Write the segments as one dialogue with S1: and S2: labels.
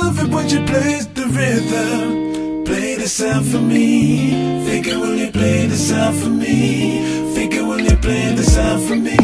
S1: love it when you play the rhythm. Play the sound for me. Figure will you play the sound for me? Figure will you play the sound for me?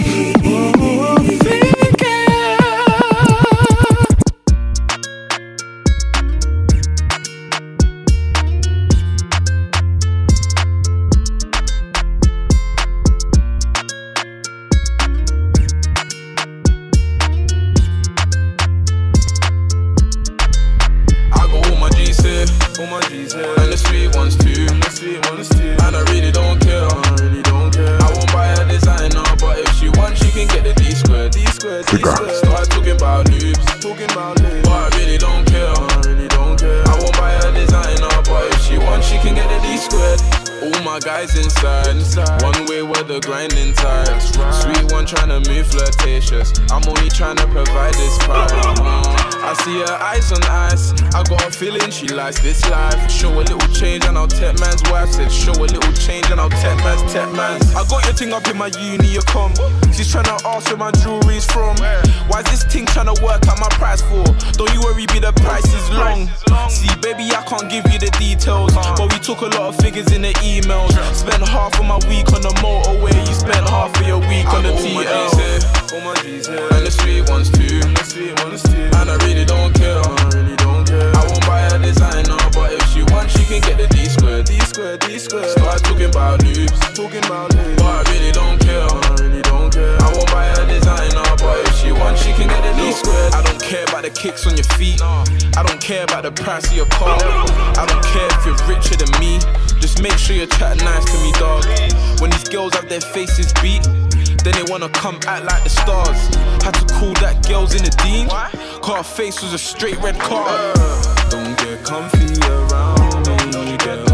S2: And the sweet ones too. And I really don't care. I won't buy a designer, but if she wants, she can get the D squared. Start talking about noobs, but I really don't care. I won't buy a designer, but if she wants, she can get the D squared. All my guys inside. One way where the grinding tight. Sweet one tryna move flirtatious. I'm only tryna provide this pie. I see her eyes on ice. I got a feeling she likes this life. Show a little change and I'll tech man's wife. Said show a little change and I'll tech man's. I got your thing up in my uni com. She's tryna ask where my jewelry's from. Why's this thing tryna work out my price for? Don't you worry, be the price is long. See baby, I can't give you the details, but we took a lot of figures in the emails. Spent half of my week on the motorway. You spent half of your week on the TL. All my G's here. And the sweet ones too. And I really don't care. I won't buy a designer, but if she wants, she can get the D squared. Start talking about noobs, but I really don't care. I won't buy a designer, but if she wants, she can get the D squared. I don't care about the kicks on your feet. I don't care about the price of your car. I don't care if you're richer than me. Just make sure you chat nice to me, dog. When these girls have their faces beat, then they wanna come act like the stars. Had to call that girls in the dean. Cause her face was a straight red card. Don't get comfy around me, girl.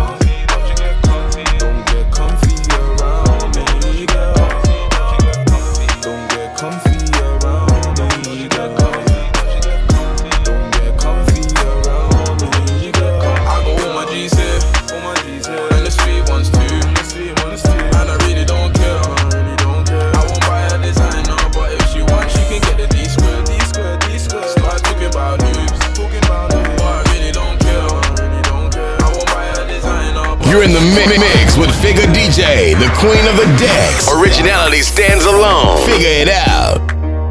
S2: Don't get comfy around me, girl. Don't get comfy around me, girl. Don't get comfy around me, girl. I got all my G's here, and the sweet ones too. And I really don't care. I won't buy a designer, but if she wants, she can get the D squared. Start talking about noobs, but I really don't care. I won't buy a designer.
S3: You're in the mix with Figure DJ, the queen of the decks. Originality stands alone. Figure it out.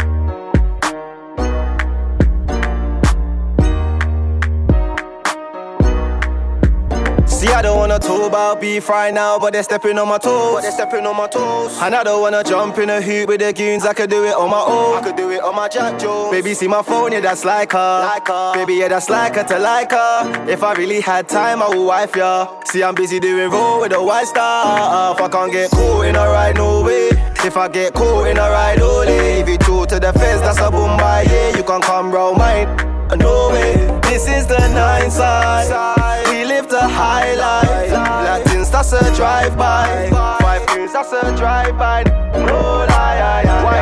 S4: See, I don't wanna talk about beef right now, but they're stepping on my toes. And I don't wanna jump in a hoop with the goons. I could do it on my own. I could do it on my Jack Jones. Baby, see my phone, yeah, that's like her. Baby, yeah, that's like her to like her. If I really had time, I would wife ya. See, I'm busy doing roll with a white stuff. I can't get caught in a ride, no way. If I get caught in a ride, only if you talk to the feds, that's a boom by, yeah. You can come round mine, no way. This is the 9 side. We live the high life. Latins, that's a drive-by. 5 goons, that's a drive-by. No lie,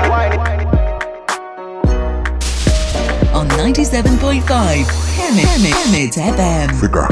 S5: On 97.5 Hermit FM.
S6: Figure.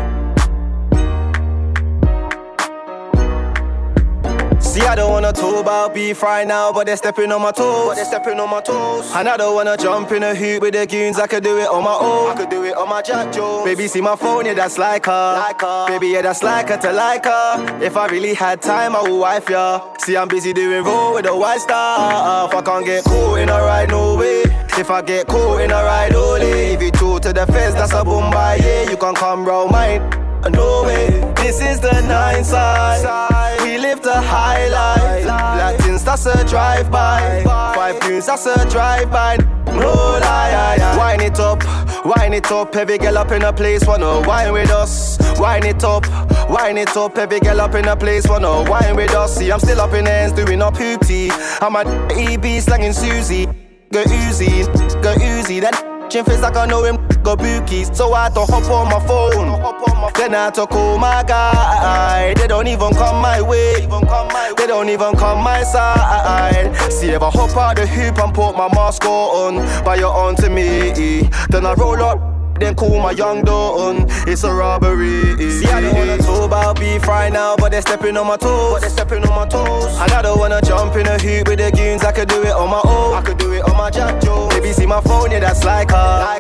S4: See, I don't wanna talk about beef right now, but they're stepping on my toes. And I don't wanna jump in a hoop with the goons. I could do it on my own. I could do it on my Jack Jones. Baby, see my phone, yeah, that's like her. Baby, yeah, that's like her to like her. If I really had time, I would wife ya. See, I'm busy doing roll with a white stuff. I can't get caught in a ride, no way. If I get caught in a ride, only if you talk to the feds, that's a boom by, yeah. You can come round mine, no way. This is the 9 side. We live the high life. Latins, that's a drive-by. 5 goons, that's a drive-by. No lie, Wine it up. Every girl up in a place wanna wine with us. Wine it up. Every girl up in a place wanna wine with us. See, I'm still up in hands doing up hoopty. I'm a EB slanging Susie. Go Uzi, that face like I know him got bookies. So I had to hop on my phone. Then I had to call my guy. They don't even come my way. They don't even come my side. See, if I hop out the hoop and put my mask on, but you're on to me. Then I roll up, then call my young Dalton. It's a robbery. See, I don't wanna talk about beef right now, but they're stepping on my toes. And I don't wanna jump in a hoop with the goons. I could do it on my own. I could do it on my Jack Jones. Baby, see my phone, yeah, that's like her.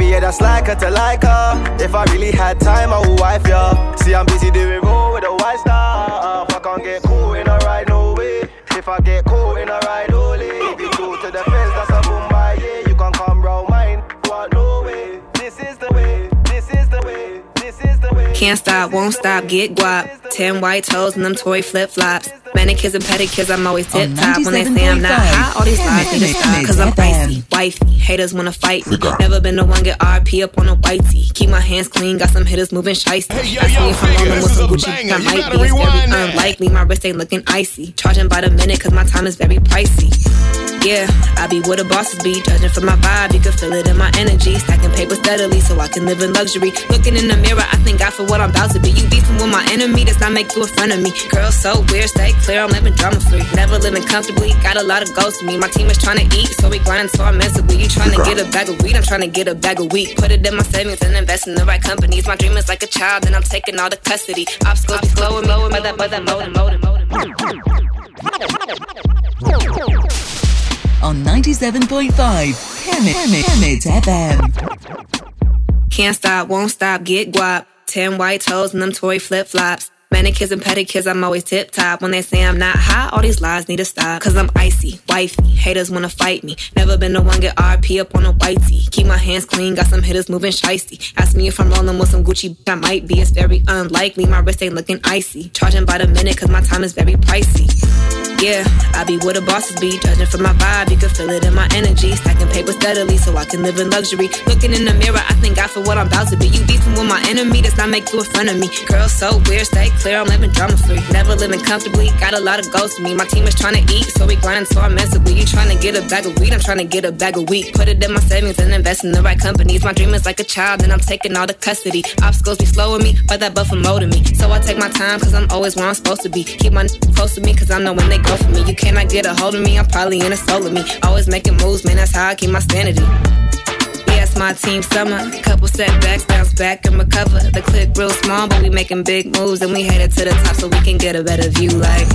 S4: baby, yeah, that's like her to like her. If I really had time, I would wife ya. See, I'm busy doing roll with a white star. If I can't get cool in a ride, no way. If I get cool in a ride, only. If you go to the fence, that's a boom by, yeah. You can come round mine, what, no way. This is the way, this is the way, this is the way.
S6: Can't stop, won't stop, get guap. 10 white toes and them toy flip-flops. Manicures and pedicures, I'm always tip-top. When they say I'm not hot, all these lies need to stop. Cause I'm icy, wifey, haters wanna fight me. Never been the one get RP up on a white tee. Keep my hands clean, got some hitters moving shiesty. Ask me if I'm rolling with some Gucci, I might be. It's very unlikely, my wrist ain't looking icy. Charging by the minute cause my time is very pricey. Yeah, I be where the bosses be. Judging from my vibe, you can feel it in my energy. Stacking paper steadily so I can live in luxury. Looking in the mirror, I thank God for what I'm about to be. You beefing with my enemy, does not make you in front of me. Girl, so weird, stay clear, I'm living drama free. Never living comfortably, got a lot of goals to me. My team is trying to eat, so we grinding so I'm mentally. You trying to get a bag of weed, I'm trying to get a bag of wheat. Put it in my savings and invest in the right companies. My dream is like a child, and I'm taking all the custody. Obstacles be slowing me, but that molding.
S5: On 97.5 Kemet FM.
S6: Can't stop, won't stop, get guap. 10 white toes and them toy flip-flops. Manicures and pedicures, I'm always tip-top. When they say I'm not hot, all these lies need to stop. Cause I'm icy, wifey, haters wanna fight me. Never been the one get RP up on a white tee. Keep my hands clean, got some hitters moving shiesty. Ask me if I'm rolling with some Gucci, I might be. It's very unlikely, my wrist ain't looking icy. Charging by the minute cause my time is very pricey. Yeah, I be where the bosses be. Judging from my vibe, you can feel it in my energy. Stacking paper steadily so I can live in luxury. Looking in the mirror, I thank God for what I'm about to be. You beefing with my enemy, does not make you in front of me. Girl, so weird, stay clear, I'm living drama free. Never living comfortably, got a lot of goals to me. My team is trying to eat, so we grinding so I'm mentally. You trying to get a bag of weed, I'm trying to get a bag of wheat. Put it in my savings and invest in the right companies. My dream is like a child, and I'm taking all the custody. Obstacles be slowing me, but that buffer molding me. So I take my time, cause I'm always where I'm supposed to be. Keep my close to me, cause I know when they go for me. You cannot get a hold of me, I'm probably in a soul of me. Always making moves, man, that's how I keep my sanity. Yeah, it's my team summer. Couple setbacks, bounce back and recover. The clip real small, but we making big moves. And we headed to the top so we can get a better view like.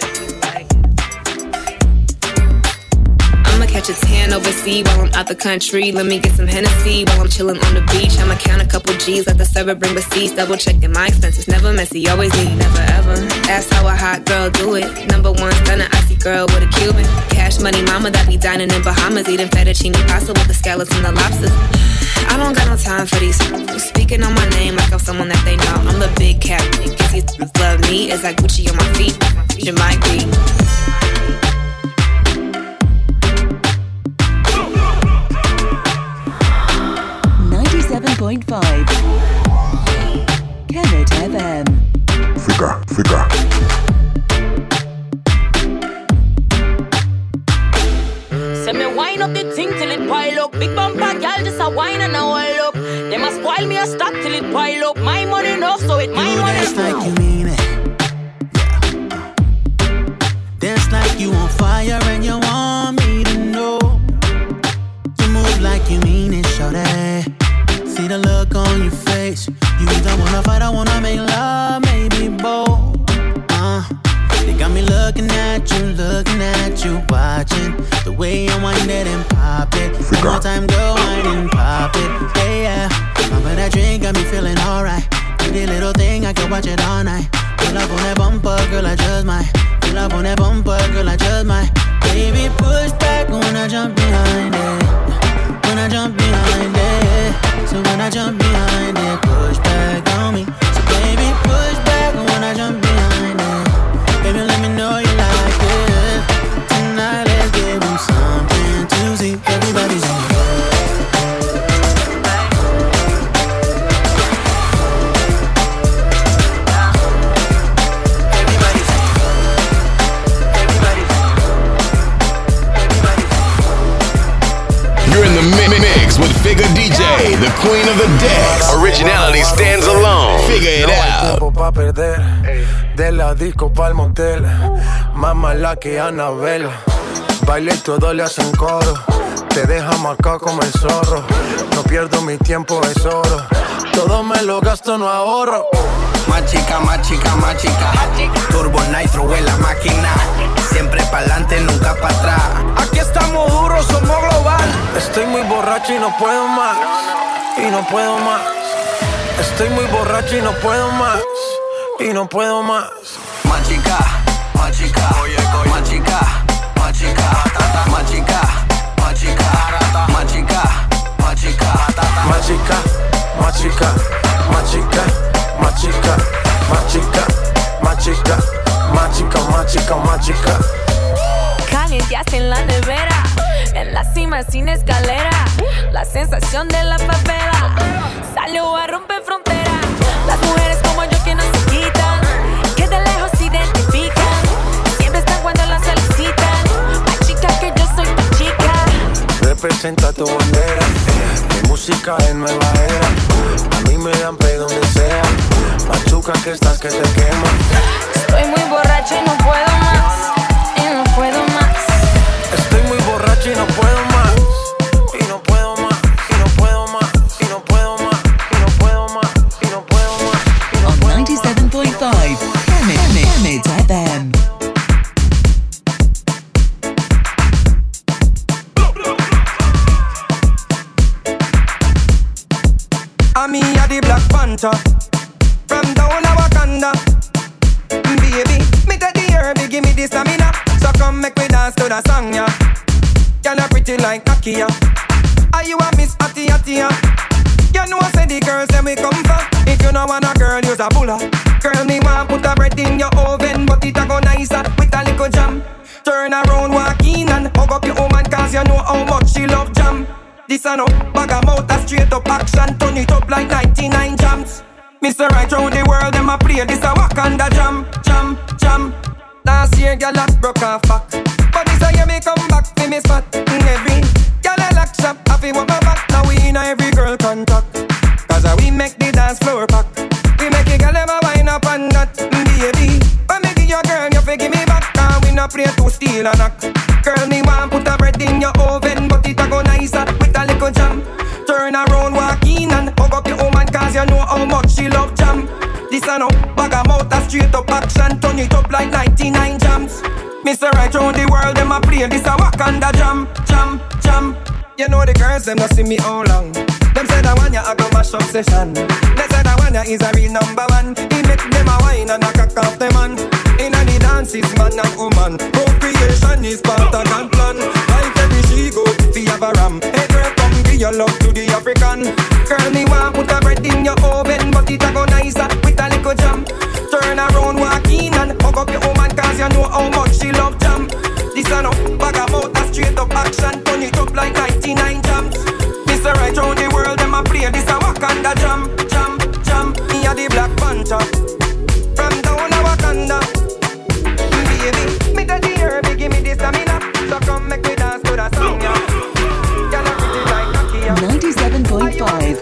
S6: I'ma catch a tan overseas while I'm out the country. Let me get some Hennessy while I'm chilling on the beach. I'ma count a couple G's, let the server bring receipts. Double checking my expenses, never messy, always neat, never ever. Ask how a hot girl do it. Number one stunner, icy girl with a Cuban. Cash money mama that be dining in Bahamas. Eating fettuccine pasta with the scallops and the lobsters. I don't got no time for these. Speaking on my name like I'm someone that they know. I'm the big cat, cause these love me. It's like Gucci on my feet, you might be.
S5: 97.5 Kemet FM.
S7: Figure.
S8: Say me wind up the thing till it pile up. Big bumper girl just a wine and a wall up. They must spoil me a stock till it pile up. My money enough so it my money.
S9: Dance like you mean it. Dance like you on fire and you want me to know. You move like you mean it, shawty. See the look on your face. You either wanna fight or wanna make love, maybe both. They got me looking at you, watching the way you wind it and pop it. One more time, go wind and pop it. Hey, yeah, pop that drink got me feeling alright. Pretty little thing, I can watch it all night. Pull up on that bumper, girl, I just might. Pull up on that bumper, girl, I just might. Baby, push back when I jump behind it. When I jump behind it. So when I jump behind it, push back on me. So baby, push back when I jump behind it. Baby, let me know you like it. Tonight, let's give them something to see. Everybody's in the
S3: You're in the mix with Figure DJ, the queen of the decks. Originality stands alone. Figure it out.
S10: No hay tiempo pa' perder. De la disco pa'l motel. Más mala que Anabel. Baile y todo le hacen coro. Te deja marcado como el zorro. No pierdo mi tiempo, es oro. Todo me lo gasto, no ahorro.
S11: Más chica, más chica, más chica. Turbo Nitro en la máquina. Siempre pa'lante, nunca para atrás.
S10: Aquí estamos duros, somos global. Estoy muy borracho y no puedo más. y no puedo más. Estoy muy borracho y no puedo más. Y no puedo más.
S11: Machica, machica, machica, machica, machica, machica, machica, machica,
S10: machica, machica, machica, machica, machica, machica, machica, machica, machica.
S12: Calienteaste en la nevera, en la cima sin escalera. La sensación de la favela salió a romper fronteras. Las mujeres como yo que no se quitan, que de lejos se identifican, siempre están cuando las solicitan. Ay, chica, que yo soy tu chica.
S10: Representa tu bandera, mi música es nueva era. A mí me dan play donde sea. Machuca que estás que te quema.
S12: Estoy muy borracha y no puedo más. Y no puedo más.
S10: Estoy muy borracha y no puedo más. Y no puedo más. Y no puedo más. Y no puedo más. Y no puedo más. Y no puedo más.
S5: On 97.5 Hemit FM.
S13: Me a the Black Panther from down a Wakanda. Baby, me take the herb, give me the stamina. So come make me dance to the song, yeah. Girl, you pretty like Nakia. Are you a Miss Atty Atty? You know I say the girls that we come for. If you know want a girl, use a bulla. Girl, me want put a bread in your oven, but it a go nicer with a little jam. Turn around, walk in and hug up your woman, cause you know how much she love jam. This a no bag of mouth, a straight up action. Turn it up like 99 jams. Mr. Right round the world, them a play this a Wakanda jam, jam, jam. Last year, girl, I broke off back, but this a year me come back to me spot. Every girl I lock shop, happy with my back. Now we in a every girl contact, cause we make the dance floor pack. We make a girl them a wind up and that. Baby, when me give your girl, you fi give me back. Cause we no play to steal a knock. Girl, me want put a bread in your oven, but it a go nicer with a little jam. Turn around, walk in and hug up your woman, cause you know how much she love jam. This a no bag of mouth, a straight up action. Turn it up like 99 jams. Mr. Right round the world, them a play this a Wakanda jam, jam, jam. You know the girls, them not see me how long. Them say that one ya a go mash up session. They say that one ya is a real number one. He make them a wine and a cock off them man. Inna the dance is man and woman. Procreation is part of God plan. Like every she go, fi have a ram. Hey girl, come give your love to the African. Girl, me want put a bread in your oven, but it a go nicer with a little jam. Turn around, walk in and hug up your woman, cause you know how much she love jam. This a no bag of mouth, a straight up action. Turn it up like 99 jams. Mr. Right round the world, them a play this a Wakanda jam, jam, jam. Me a the Black Panther from down a Wakanda. Baby, me take the herb, give me the stamina. So come make me dance to the song, yeah. Girl, I really like Nakia.
S5: 97.5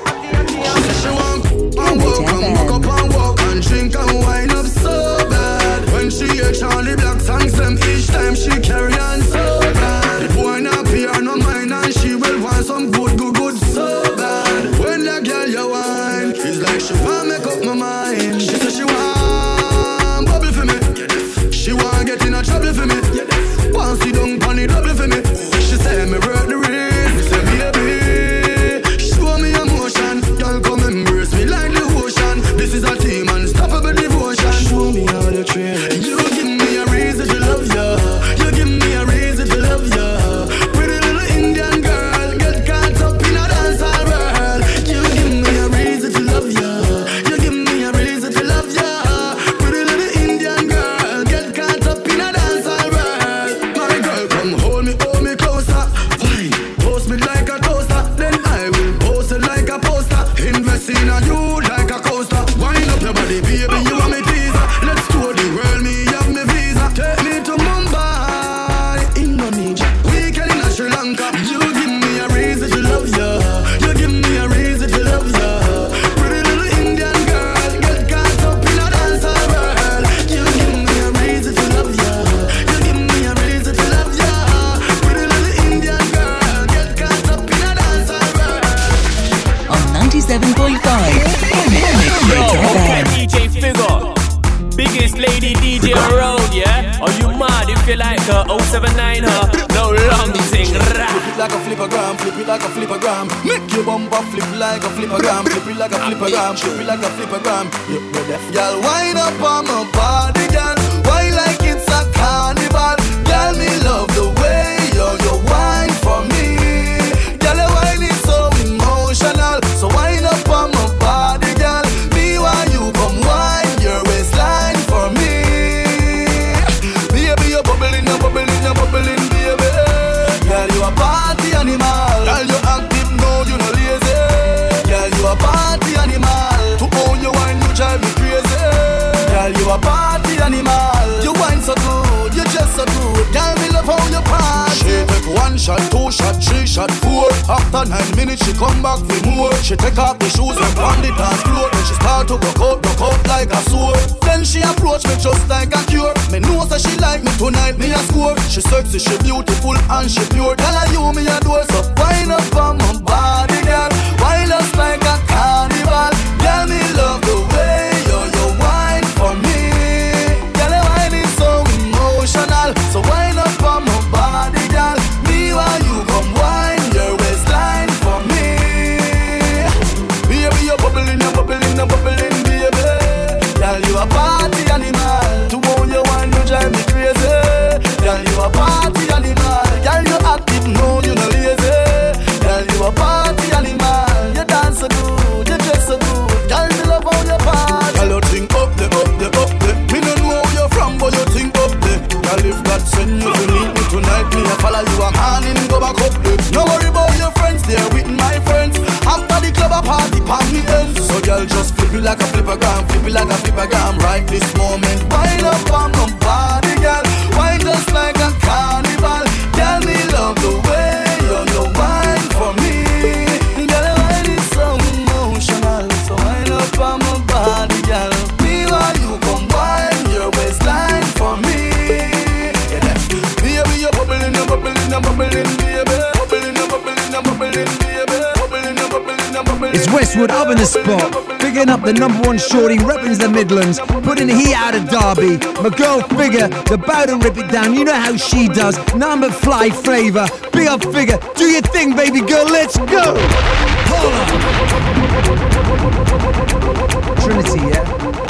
S5: Hemit FM.
S14: Walk and drink and wine up so bad. When she hear Charlie Black songs, them each time she carry on so bad. The boy not pay her no mind and she will want some good so bad. When that girl you wine, it's like she want make up my mind. She say she want bubble for me. She want get in a trouble for me. Want sit down pon the double for me. She say me work the race. Me say baby, show me emotion. Girl come embrace me like the ocean. This is a team unstoppable devotion. Show me how to train. You give me a reason to love ya. You give me a reason to love ya. Pretty little Indian girl, get caught up in a dancehall world. You give me a reason to love ya. You give me a reason to love ya. Pretty little Indian girl, get caught up in a dancehall world. My girl, come hold me closer. Fine, toast me like a toaster. Then I will post it like a poster. Invest in a you like a coaster. Wind up your body, baby, you want me teaser. Let's tour the world, me have me visa. Take me to Mumbai, Indonesia, weekend in Sri Lanka. You give me a reason to love ya. You give me a reason to love ya. Pretty little Indian girl, get caught up in a dancehall world. You give me a reason to love ya. You give me a reason to love ya. Pretty little Indian girl, get caught up in a dancehall world.
S5: On 97.5 Hemit FM.
S15: DJ Figure, big biggest lady DJ around, yeah? Are you mad if you like her? 079 her, no long thing.
S14: Flip it like a flippergram, flip it like a flippergram. Make your bumper flip like a flippergram, flip it like a flippergram, flip it like a flippergram. Y'all wind up on my body, girl. Why like it's a carnival? Girl, me love the way you wine for me. Girl, your wine is so emotional. So wind up on my body, girl. Me while you come wine your waistline for me. Baby, you're bubbling, you're bubbling, you're bubbling, baby. Girl, you a party animal. Girl, you active, no, you no lazy. Girl, you a party animal. To own your wine, you drive me crazy. Girl, you a party animal. You wine so good, you just so good. Girl, me love how you party. She take 1 shot, 2 shot, 3 shot, 4. After 9 minutes, she come back for more. She take off the shoes and on the dance floor. Then she start to broke out like a sword. Then she approach me just like a cure. Me know that she like me tonight, me a score. She sexy, she beautiful and she pure. Tell her you me a door, so wind up on my body, girl. Wind us like a carnival. Girl, me love the way you wine for me. Girl, your wine is so emotional. So wind up on my body, girl. Me while you come wine your waistline for me. Baby, you're bubbling, you're bubbling, you're bubbling, baby. Girl, you a party animal. To own your wine, you drive me crazy. Girl, you a party animal. Girl, you active, no, you no lazy. Girl, you a party animal. You dance so good, you dress so good. Girl, me love how you party. Girl, you think up there, up there, up there. Me no know where you're from, but you think up there. Girl, if God send you to meet me tonight, me a follow you a morning, go back up there. No worry about your friends, they're with my friends. After the club a party, pan me ends. So girl, just flip it like a flippergram, flip it like a flippergram. Right this moment, wind up on my body, girl. Wine just like a carnival. Girl, me love the way you wine for me. Girl, your wine is so emotional. So wind up on my body, girl. Me while you come wine your waistline for me. Baby, you're bubbling, you're bubbling, you're bubbling, baby. Bubbling, you're bubbling, you're bubbling, baby. Bubbling, you're bubbling, you're bubbling.
S16: It's Westwood up in the spot, picking up the #1 shorty, repping the Midlands, putting the heat out of Derby. My girl Figure, the bow to rip it down, you know how she does. Number fly flavour, big up Figure, do your thing, baby girl, let's go. Hold on. Trinity, yeah.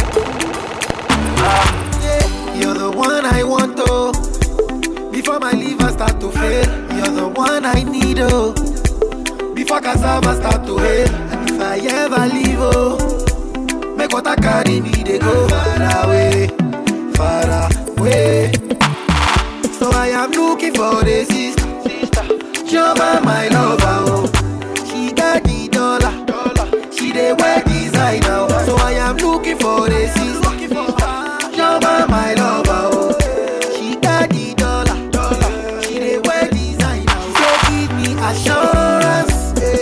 S17: You're the one I want, oh. Before my liver start to fail, you're the one I need, oh. Before cassava start to hail, and if I ever leave, oh, make what I carry me, they go far away, far away. So I am looking for the sister, Joma, my lover, oh. She got the dollar, she dey wear designer, oh. So I am looking for the sister, Joma, my lover, oh. She got the dollar, she dey wear designer, oh. So give me assurance.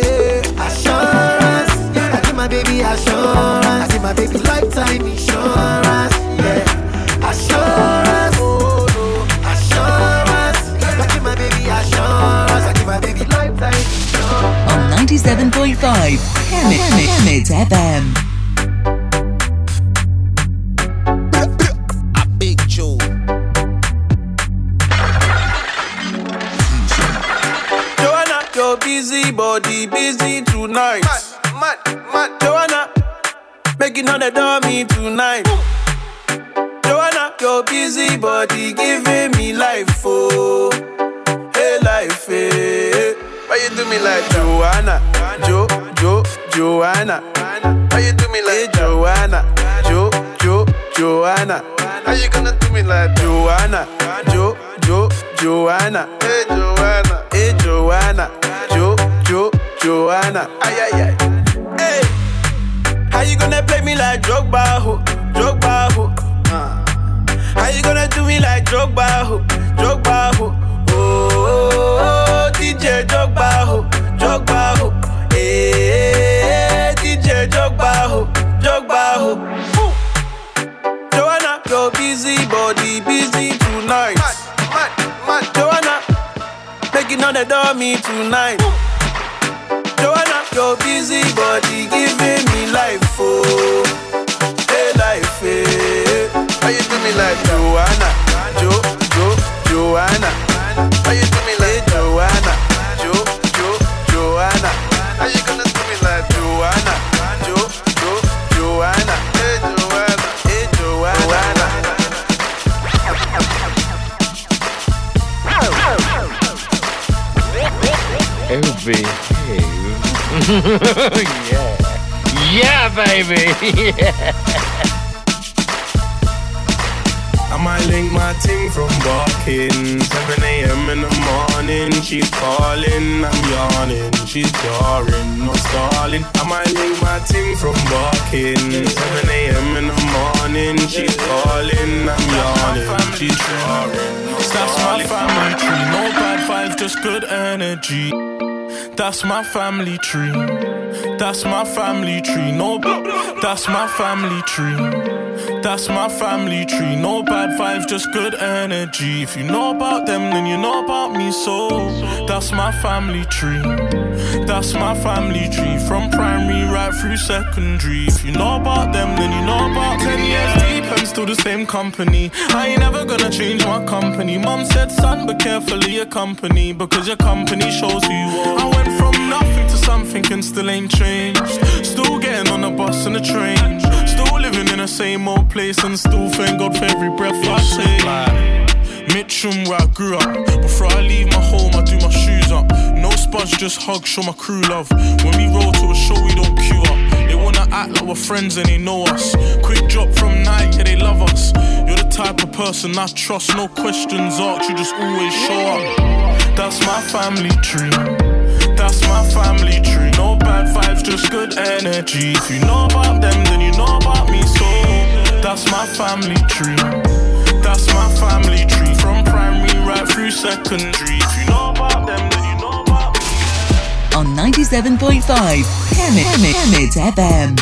S17: Baby assurance, I see my baby lifetime insurance, yeah. Assurance, oh no, assurance. I give my baby assurance, I give my baby lifetime insurance.
S5: On 97.5, Hamid FM.
S18: A big Joe.
S2: Joanna, your busy body busy tonight. Mad. Joanna, making all the dummy tonight. Joanna, your busy body giving me life, oh. Hey, life, hey. Why you do me like Joanna? Joanna. Why you do me like Joanna? Joanna. How you gonna do me like Joanna? Joanna. Hey, Joanna. Joanna. Ay. Hey, how you gonna play me like Drogba, ho? How you gonna do me like Drogba, ho? Oh, DJ Drogba, ho. Hey, DJ Drogba, ho. Joanna, your busy body busy tonight. Mad. Joanna, making all the dummy tonight. Joanna, your busy body giving me life, oh. Hey, life, hey. Why
S18: Yeah, baby. Yeah.
S2: I might link my ting from barking. 7 a.m. in the morning, she's calling, I'm yawning. She's jarring, not stalling. I might link my ting from barking. 7 a.m. in the morning, she's calling, I'm yawning. She's jarring. That's my family tree. No bad vibes, just good energy. That's my family tree. That's my family tree. No, that's my family tree. That's my family tree. No bad vibes, just good energy. If you know about them, then you know about me. So that's my family tree. That's my family tree. From primary right through secondary. If you know about them, then you know about 10 years deep and still the same company. I ain't never gonna change my company. Mum said, son, be careful of your company, because your company shows who you are. I went from nothing to something and still ain't changed. Still getting on the bus and the train. Still living in the same old place and still thank God for every breath I take. Mitcham where I grew up. Before I leave my home I do my shoes up. No spuds, just hug, show my crew love. When we roll to a show we don't queue up. They wanna act like we're friends and they know us. Quick drop from night, yeah they love us. You're the type of person I trust. No questions asked, you just always show up. That's my family tree. That's my family tree. No bad vibes, just good energy. If you know about them, then you know about me. So that's my family tree. That's my family tree. From primary right through secondary. If you know about them, then you know about me.
S5: On 97.5 Kemet FM.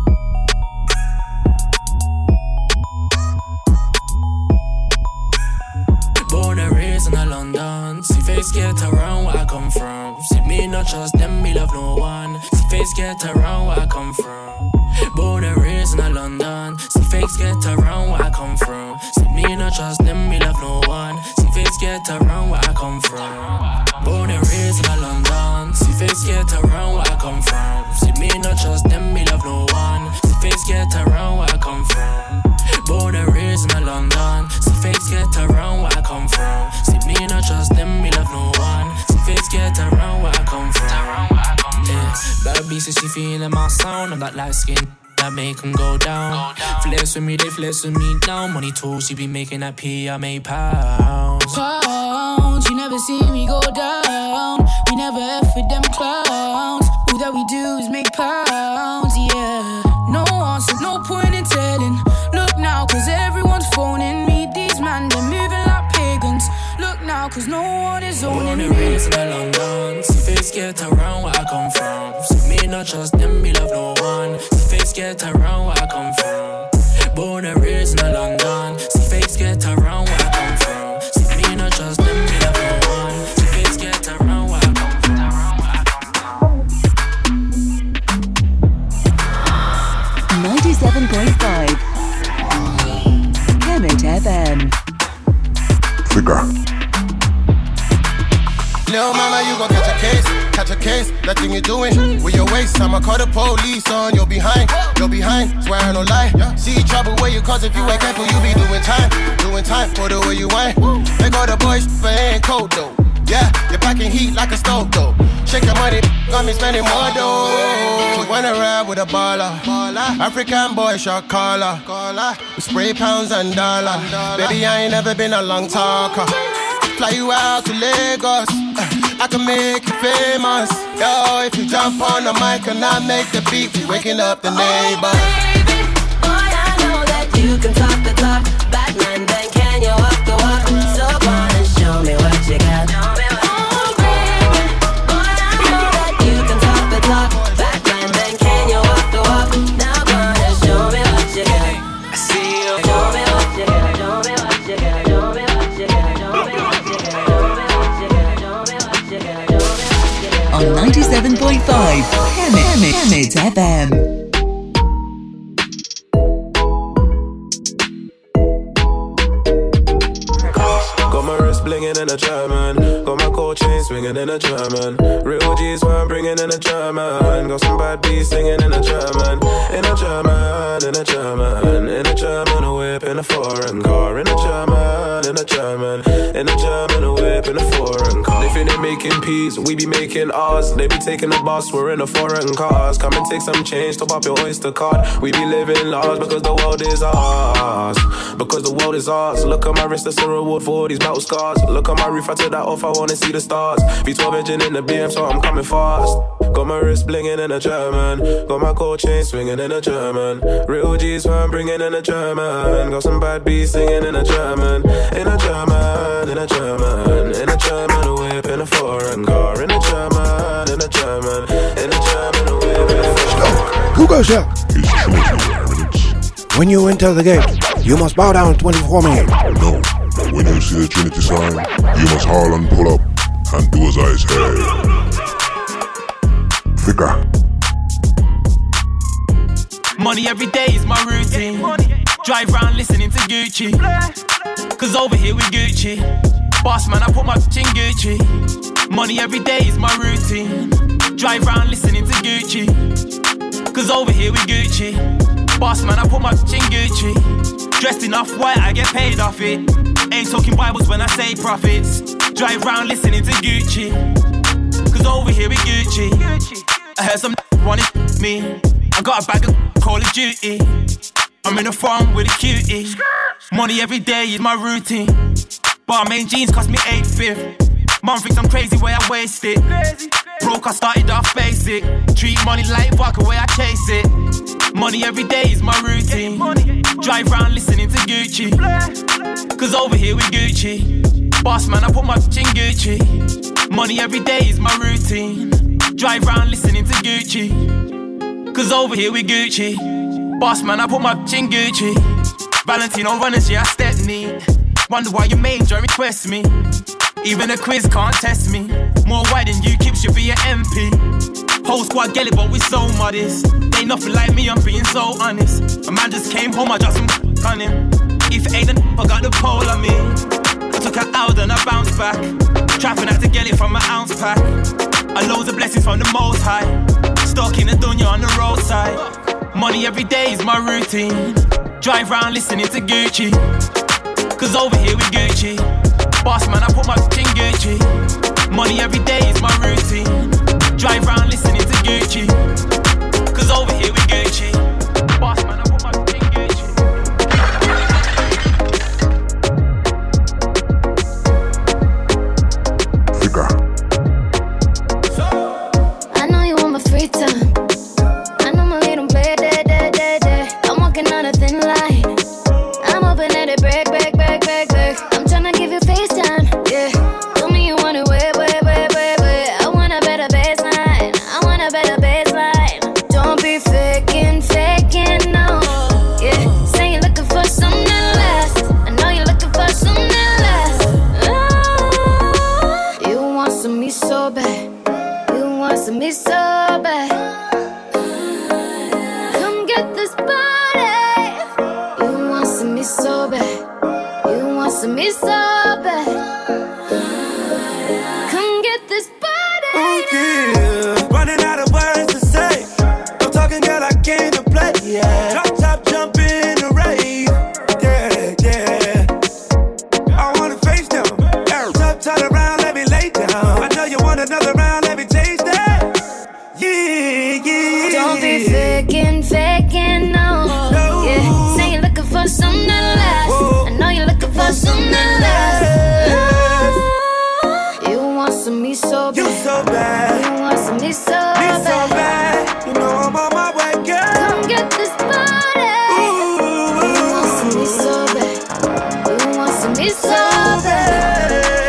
S19: Born and raised in London. See face get around where I come from. See me not trust them, me love no one. See face get around where I come from. Born and raised in London. See fakes get around where I come from. See me not trust them, me love no one. See fakes get around where I come from. Born and raised in London. See fakes get around where I come from. See me not trust them, me love no one. See fakes get around where I come from. Born and raised in London. See fakes get around where I come from. See me not trust them, me love no one. See fakes get around where I come from. Yeah, better be so she feeling my sound. I'm that light skin that make them go down. Flex with me, they flex with me now. Money tools, she be making that P, I make pounds.
S20: Pounds, you never see me go down. We never F with them clowns. All that we do is make pounds, yeah. No answer, no point in telling. Look now, cause everyone's phoning me. These man, they're moving like pagans. Look now, cause no one is owning me.
S19: Born and raised in London. See face get around where I come from. See me not trust them, me love no one. See face get around where I come from. Born and raised in London. See face get around where I come from. See me not trust them, me love no one. See face get around where I come from.
S5: 97.5 Kemet FM.
S7: Figure.
S17: Little mama, you gon' catch a case, that thing you doing with your waist. I'ma call the police on your behind, swear I no lie. See trouble where you cause if you ain't careful, you be doing time for the way you whine. They go the boys, but ain't cold though. Yeah, you're packing heat like a stove though. Shake your money, got me spending more dough. She wanna ride with a baller. African boy, shot caller. We spray pounds and dollar. Baby, I ain't never been a long talker. Fly you out to Lagos, I can make you famous. Yo, if you jump on the mic and I make the beat, we waking up the neighbors.
S21: Baby, boy, I know that you can talk the talk. Batman, then can you walk the walk? So go on and show me what you got. Oh, baby, boy, I know that you can talk the talk. Batman, then can you walk the walk? Now go on and show me what you got. I see you. Show me what you got. Show me what you got. Show me what you got.
S5: On 97.5 Kemet FM.
S2: Got my wrist blinging in a German. Got my gold chain swinging in a German. Real G's where I'm bringing in a German. Got some bad beats singing in a German. In a German, in a German. In a German, a whip in a foreign car. In a German, in a German. In a German, a whip in a foreign car. Living in making peas, we be making ours. They be taking the bus, we're in the foreign cars. Come and take some change, top up your Oyster card. We be living large because the world is ours. Because the world is ours. Look at my wrist, that's a reward for all these battle scars. Look at my roof, I took that off, I wanna see the stars. V12 engine in the BM, so I'm coming fast. Got my wrist blinging in a German. Got my gold chain swinging in a German. Real G's when I'm bringing in a German. Got some bad beats singing in a German. In a German, in a German. In a German, a whip in a foreign car. In a German, in a German. In a German, a whip in a foreign car.
S10: Who goes up? When you enter the gate, you must bow down 24 minutes.
S7: No, when you see the Trinity sign, you must haul and pull up and do as I say.
S10: Figure.
S1: Money every day is my routine. Drive round listening to Gucci. Cause over here we Gucci. Boss man, I put my in Gucci. Money every day is my routine. Drive round listening to Gucci. Cause over here we Gucci. Boss man, I put my in Gucci. Dressed in off-white, I get paid off it. Ain't talking Bibles when I say profits. Drive round listening to Gucci. Cause over here we Gucci. I heard some wanted me. I got a bag of Call of Duty. I'm in the farm with a cutie. Money every day is my routine. Barmaid jeans cost me 8.5. Mom thinks I'm crazy where I waste it. Broke, I started off basic. Treat money like vodka where I chase it. Money every day is my routine. Drive round listening to Gucci. Cause over here we Gucci. Boss man, I put my in Gucci. Money every day is my routine. Drive round listening to Gucci. Cause over here we Gucci. Boss man, I put my in Gucci. Valentino runners, yeah, I step neat. Wonder why your major request me. Even a quiz can't test me. More white than you, keeps you be an MP. Whole squad get it, but we so modest. Ain't nothing like me, I'm being so honest. A man just came home, I dropped some on him. If it ain't a I got the pole on me. I took her out and I bounced back. Trapping out to get it from an ounce pack. A loads of blessings from the most high. Stuck in the dunya on the roadside. Money every day is my routine. Drive round listening to Gucci. Cause over here we Gucci. Boss man, I put my in Gucci. Money every day is my routine. Drive round listening to Gucci. Cause over here we Gucci. Boss man, I put my in Gucci.
S7: Figure.
S22: I know you want my free time. I know my little play, I'm walking on a thin line. I'm hoping that it break. I'm tryna give you FaceTime, yeah. Tell me you want it way. I want a better baseline. Don't be faking, no. Yeah, say you're looking for something less. I know you're looking for something less. You want some me so bad. You want some me so bad. Come get this body. You want some me so bad. You want some me so bad. Come get this body.
S23: Oh yeah, running out of words to say. I'm talking, girl, I came to play. Yeah, drop top, jump in the rave. Yeah. I wanna face them. Top, turn around, let me lay down. I know you want another round, let me taste that. Yeah.
S22: Don't be faking, no. Yeah, say you're looking for something less. I know you're looking for something less. You want some me so bad.
S23: You so bad.
S22: You want some me so
S23: Me
S22: bad.
S23: so bad. You know I'm on my way, girl.
S22: Come get this body. You want some me so bad. You want some me so bad.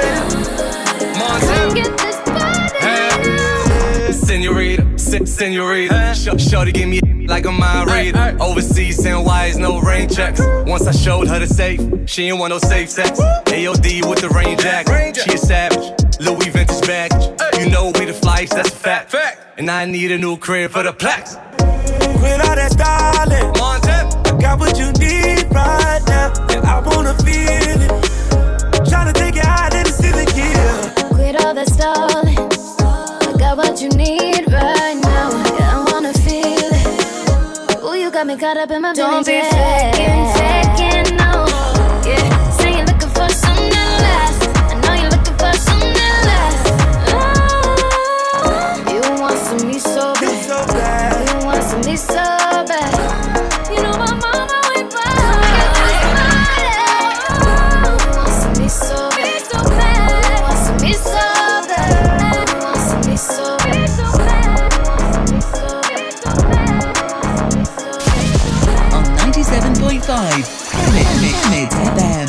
S22: Come get this body.
S11: Senorita, shorty give me like a mind reader. Overseas, send wires, no rain checks. Once I showed her the safe, she ain't want no safe sex. AOD with the rain jacket. She a savage, Louis vintage baggage. You know we the flights, that's a fact. And I need a new crib for the plaques.
S23: Quit all that stalling. I got what you need right now, and I wanna feel it. Tryna take it out in the ceiling, yeah.
S22: Quit all that stalling. I got what you need right now. Yeah, I wanna feel it. Ooh, you got me caught up in my feelings. Don't be faking, no. Yeah, say you're looking for something less. I know you're looking for something less. me so bad. You know my mama went bad. Wants me so bad. Wants me so bad. Wants me so bad.
S5: On 97.5 Hit FM.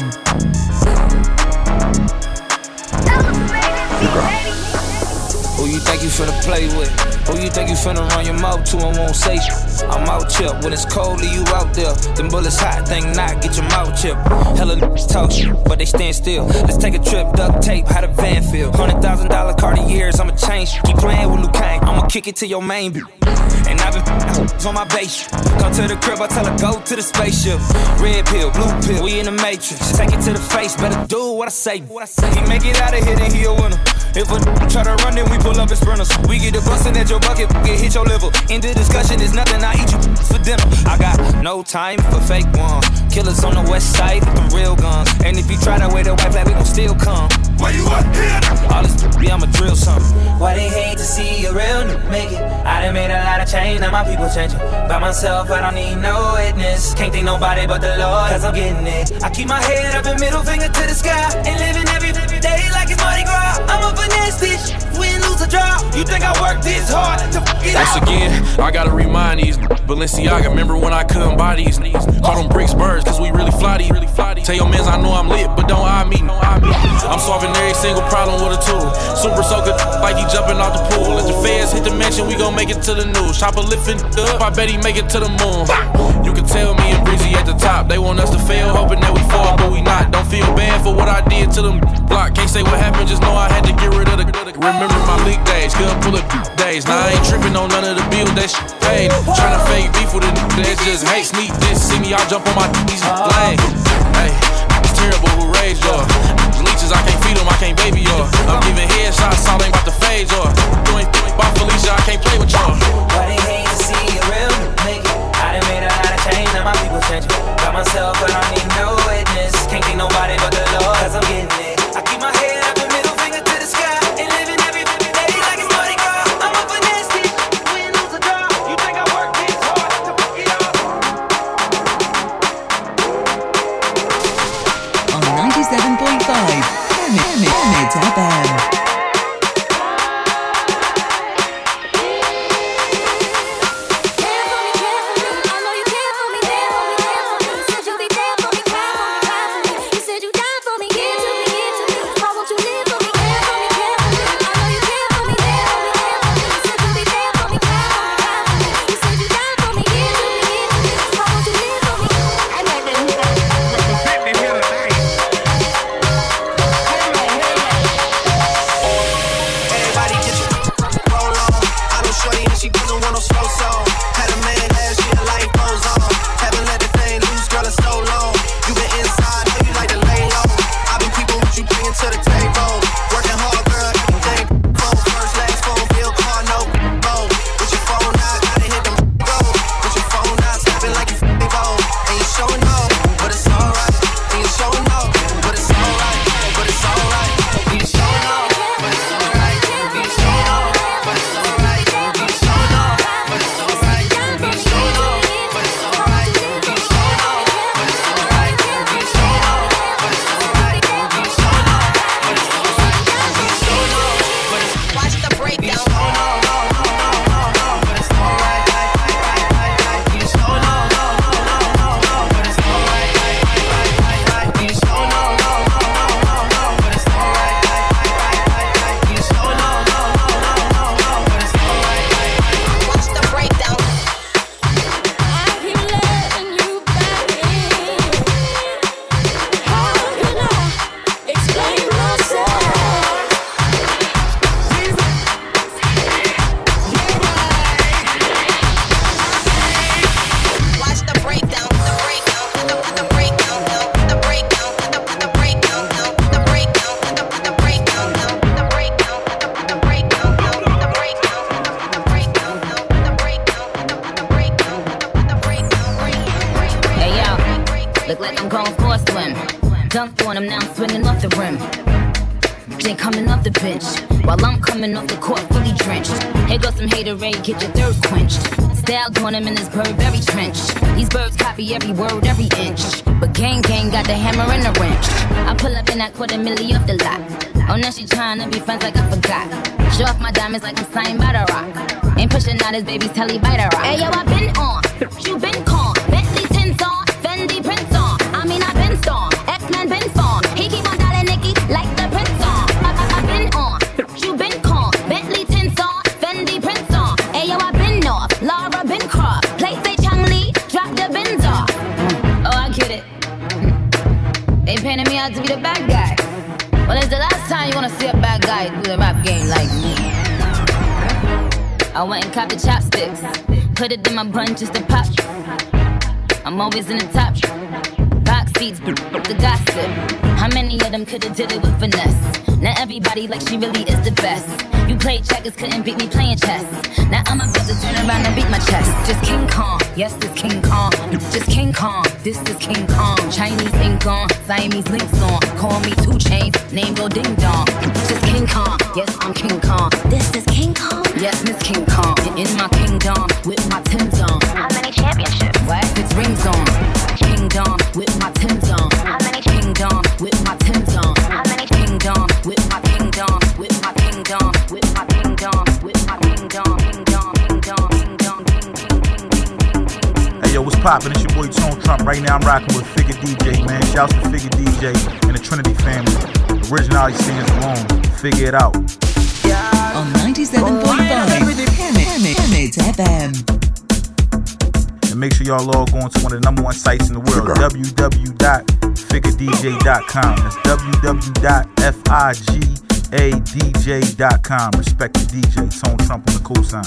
S4: Who you think you finna play with? Who you think you finna run your mouth to and won't say shit? I'm out here when it's cold, leave you out there. Them bullets hot, think not, get your mouth chipped. Hella niggas talk shit, but they stand still. Let's take a trip, duct tape, how the van feel. $100,000 Cartiers, I'ma change. Keep playing with Liu Kang, I'ma kick it to your main view. And I've been on my base. Come to the crib, I tell her go to the spaceship. Red pill, blue pill, we in the matrix. Take it to the face, better do what I say. He make it out of here, then he a winner. If a try to run, then we pull up in sprinters. We get the bustin' at your bucket, get hit your liver. End the discussion, there's nothing, I eat you for dinner. I got no time for fake ones. Killers on the west side with them real guns. And if you try to wear the white flag, we gon' still come. Where you at here? All this I'ma drill something.
S6: Why they hate to see a real nigga make it? I done made a lot of change, now my people changing. By myself, I don't need no witness. Can't think nobody but the Lord, cause I'm getting it. I keep my head up and middle finger to the sky. And living every day like it's Mardi Gras. I'm a finesse bitch, win, lose, or draw. You think I work this hard to fuck it
S8: Once
S6: out?
S8: again, I gotta remind these Balenciaga, remember when I couldn't buy these? Call them bricks birds, cause we really fly these. Tell your mans I know I'm lit, but don't eye me. I'm solving every single problem with a tool. Super soaker, like he jumping off the pool. If the feds hit the mansion, we gon' make it to the news. Chopper lifting up, I bet he make it to the moon. You can tell me and Breezy at the top. They want us to fail, hoping that we fall, but we not. Don't feel bad for what I did to them block. Can't say what happened, just know I had to get rid of the. Remember my league days, couldn't pull up days. Now I ain't tripping on none of the bills, that shit paid. Tryna fake beef with a nigga that's just hate. Sneak this, see me, I'll jump on my knees and lane. Hey, it's terrible who raised y'all. Leeches, I can't feed them, I can't baby y'all. I'm giving headshots, all ain't about to phase y'all. Doing about Felicia, I can't play with y'all.
S6: Why they hate to see a real nigga make it? I done made a lot of change, now my people changing. By myself, I don't need no witness. Can't think nobody but the Lord, cause I'm getting it. I keep my head up and middle finger to the sky. And living every day like it's Mardi Gras. I'm a finesse bitch, win, lose, or draw. You think I work this hard to fuck it up?
S5: On 97.5 Hit FM.
S24: Dunked on him, now I'm swinging off the rim. Then coming off the bench, while I'm coming off the court fully drenched. Here goes some haterade, get your thirst quenched. Style doing him in this Burberry trench. These birds copy every word, every inch. But gang got the hammer and the wrench. I pull up in that $250,000 off the lot. Oh, now she tryna be friends like I forgot. Show off my diamonds like I'm signed by the rock. Ain't pushing out his baby's telly by the rock. Hey yo, I been on, you been con. Bentley tints on, Fendi prints on. I mean I been storm, X-Men been form. He keep on dialing Nicki like the prince on. I been on, you been con. Bentley tints on, Fendi prints on. Hey yo, I been off, Laura been cropped. Play say Chang Lee, drop the bins off. Oh, I get it. They painted me out to be the bad guy. Well, it's the last time you wanna see a bad guy do the rap game like me. I went and copped the chopsticks, put it in my bun just to pop. I'm always in the top. Box seats, the gossip. How many of them could've did it with finesse? Now everybody like she really is the best. You played checkers, couldn't beat me playing chess. Now I'm about to turn around and beat my chest. Just King Kong, yes, this King Kong. Just King Kong, this is King Kong. Chinese ink on, Siamese links on. Call me 2 Chainz, name go ding dong. Just King Kong, yes, I'm King Kong. This is King Kong, yes, Miss King Kong. In my kingdom, with my Tim's on. How many championships? What? 6 rings on. Kingdom, with my Tim's on. How many kingdom, with my Tim's on. How many kingdom, with my kingdom, with my kingdom, with my kingdom, with my kingdom,
S3: Hey yo, what's poppin'? It's your boy Tone Trump. Right now I'm rocking with Figure DJ, man. Shouts to Figure DJ and the Trinity family. Originality singers alone. Figure it out.
S5: On 97.5 Hamid FM.
S3: And make sure y'all log on to one of the #1 sites in the world, www.figuredj.com. That's www.figadj.com. Respect the DJ, Tone Trump on the cosign.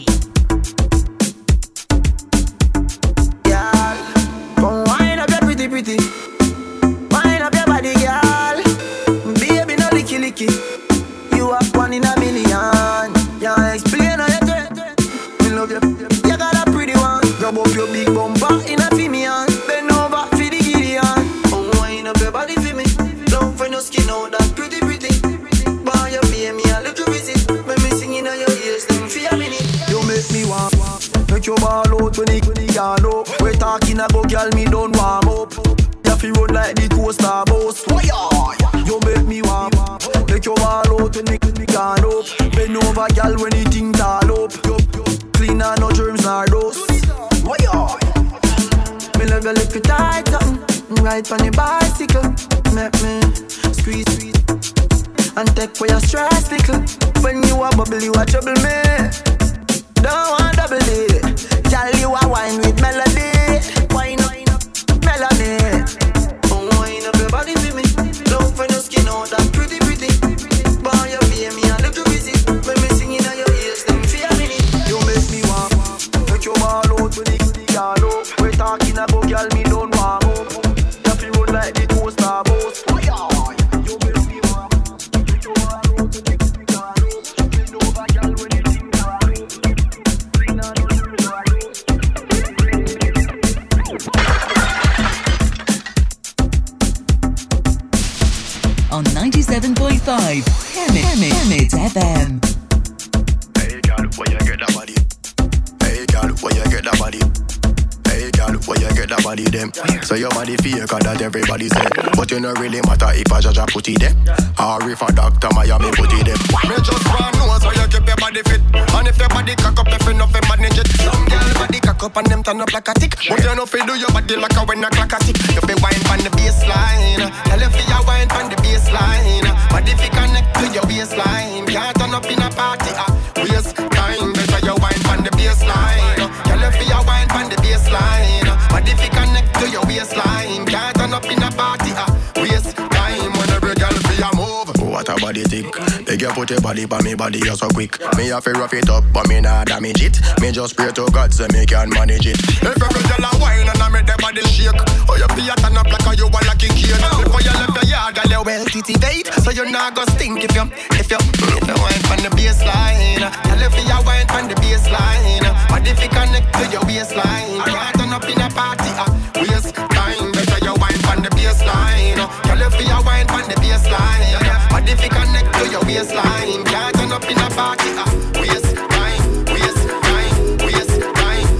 S17: Girl, come wind up your pretty. Wind up your body, girl. Baby, no licky. You are 1 in a million. Can't explain how you do it. We love you. You got a pretty one. Grab up your big bumper in a female. Bend over for the Gideon. Come wind up your body for me. Don't find your skin out that pretty. Boy, you pay me a little visit. When me singing on your ears, then for a minute. You make me want. Make your ball out when the girl up. We're talking about girl, me don't warm up. You feel run like the coaster boss. You make me warm. Make your ball out when the girl up. Bend over girl when the thing tall up. Clean and no germs nor dust. Me love you like you tight something. Ride on the bicycle. Make me squeeze. And take for your stress little. When you a bubble, you a trouble me. Don't want double D. Tell you a wine with melody. Wine up, melody. Oh, wine up your body with me. Don't find your skin out that pretty. Boy, you pay me a little visit. When me singing on your ears, then for a minute. You make me warm. Make your ball out with the girl up. We're talking about girl, me don't warm up. You feel run like the coaster boss. You make me warm. Make your ball out with the girl up. Bend over girl when you think girl up. Clean and no germs nor dust.
S5: On 97.5 Hamid FM.
S9: Hey girl, where you get that body? Hey girl, where you get that body? Hey girl, where you get that body them? So your body fake that everybody say. But you don't really matter if I judge a put it there. Or if a doctor Miami put it there. Me just want to know so you keep your body fit. And if your body cock up, if you know fi manage it. Some girl body cock up and them turn up like a tick. But you know fi do your body like a when a clock a tick. You fi wine on the baseline. Tell you fi you wine on the baseline. But if you connect to your baseline, can't turn up in a party. Waste time, better you wine on the baseline. Tell you fi you wine on the baseline. But if you connect to your baseline, can't turn up in a party. Waste time when every girl fi a move. What a body tick. They get put your body by me body you so quick. Me have to rough it up, but me nah damage it. Me just pray to God so me can manage it. If every girl a wine and I make the body shake, oh you feel turn up like a you a lucky kid. Before you left your yard, girl you well titivate, so you not go stink if you wine from the baseline. Tell you fi you wine from the baseline. But if you connect to your baseline, can't turn up in a party. Waste time, better you wine from the baseline. Tell you fi you wine from the baseline. But if you connect to your baseline, can't turn up in a party. Waste time, waste time, waste time.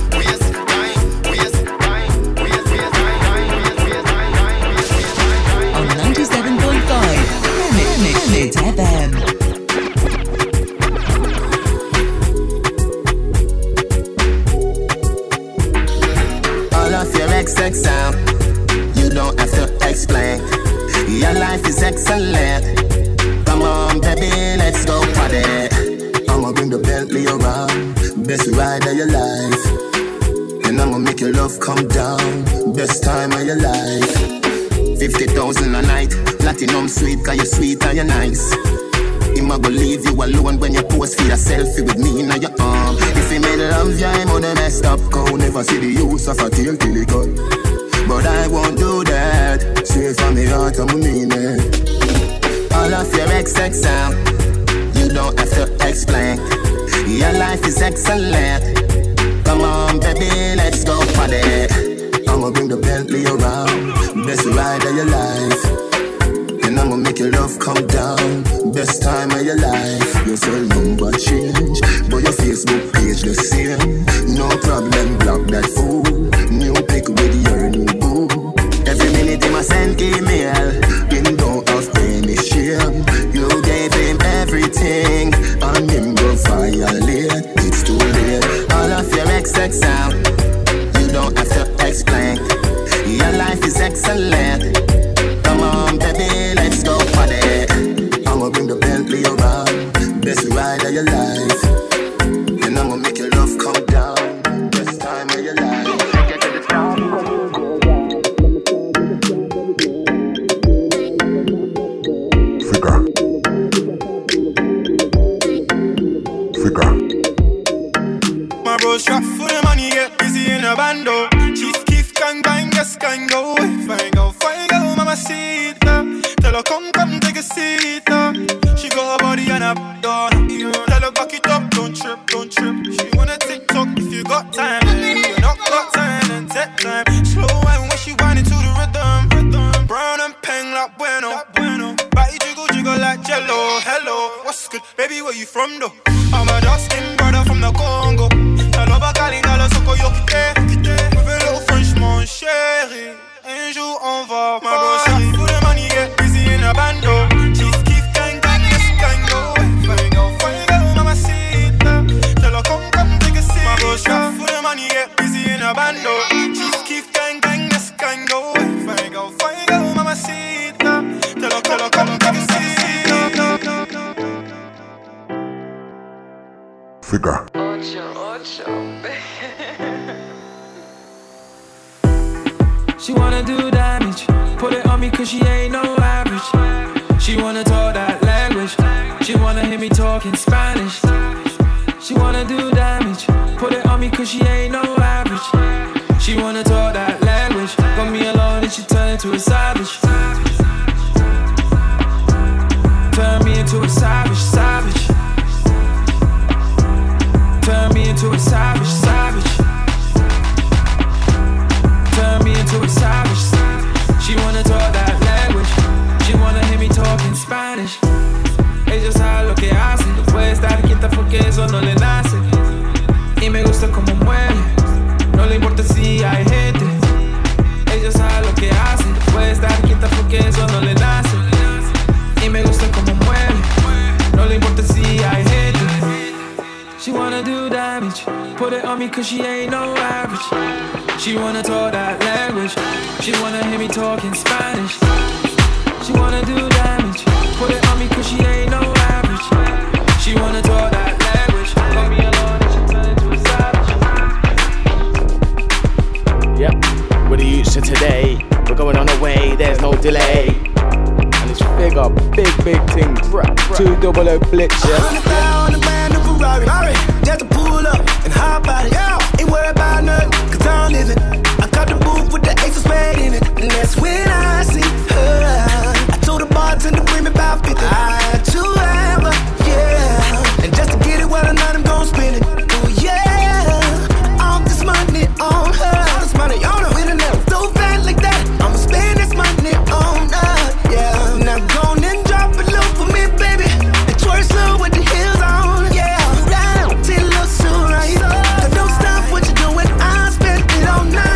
S12: XX sound. You don't have to explain. Your life is excellent. Come on, baby, let's go party. I'ma bring the Bentley around. Best ride of your life. And I'ma make your love come down. Best time of your life. 50,000 a night. Platinum sweet, cause you're sweet and you're nice. I'ma go leave you alone when you post for your selfie with me in your arm. If you made love, yeah, I'm on the messed up cow. Never see the use of a tail till it cut. But I won't do that. Straight from the heart, I'm mean it. All of your XX sound. You don't have to explain. Your life is excellent. Come on, baby, let's go party. I'ma bring the Bentley around. Best ride of your life. And I'ma make your love come down. Best time of your life. Your cell number change, but your Facebook page the same. No problem, block that fool. New pic with your new boo. Every minute him a send email. Him don't have any shame. You gave him everything, and him go violate. It's too late. All of your XX sound. You don't have to explain. Your life is excellent. Come on, baby, let's go party. I'ma bring the Bentley around. Best ride of your life. And I'ma make your love come down. Best time of your life. Get to the top.
S7: Figure.
S23: My bro shop for the money, get busy in a bando. Chief Keef can bang, yes can go. Fine go, mamacita. Tell her come take a seat. She got her body and a door. Tell her back it up, don't trip. She wanna TikTok if you got time. If you not got time, then take time. Slow wine when she whining to the rhythm. Brown and peng like bueno. Body jiggle like jello. Hello, what's good? Baby, where you from though? I'm a dark-skinned brother from the Congo. Tell her back dans soko yo quitté. With a little French, mon chéri. Un jour on va, my bro shop for the money, get busy in a bando. Chief Keef gang, yes gang go. Fine go, mamacita. Tell her come take a seat. My bro shop for the money, get busy in a bando. Chief Keef gang, yes gang go. Fine go, mamacita. Tell her come take a seat.
S7: Figure.
S19: She wanna do damage, put it on me cause she ain't no average. She wanna talk that language, she wanna hear me talking Spanish. She wanna do damage, put it on me cause she ain't no average. She wanna talk that language, got me alone and she turned into a savage. Turn me into a savage. Turn me into a savage. Turn me into a savage. She wanna talk that language. She wanna hear me talking Spanish. Ella sabe lo que hace. Puede estar quieta porque eso no le nace. Y me gusta como mueve. No le importa si hay gente. Ella sabe lo que hace. Puede estar quieta porque eso no le nace. Y me gusta como mueve. No le importa si hay gente. She wanna do damage, put it on me cause she ain't no average. She wanna talk that language, she wanna hear me talking Spanish. She wanna do damage, put it on me cause she ain't no average. She wanna talk that language, got me alone and she turned into a savage.
S13: Yep, we're the youths of today, we're going on the way, there's no delay. And it's Figure, big things, 200 blitz, yeah.
S17: On the brand new Ferrari, just to pull up and hop out it. Ain't worried about nothing, cause I don't live it. I got the booth with the ace of spade in it, and that's when I see her. I told the bartender bring me about 50. I had to have her, yeah. And just to get it well, I'm not gon' spend it. Oh yeah, all this money on her, all this money on her. With a little so fat like that, I'ma spend this money on her, yeah. Now go on and drop it low for me, baby, and twerk slow with the heels on, yeah. Till look so right, so don't stop what you're doing. I spent it all night.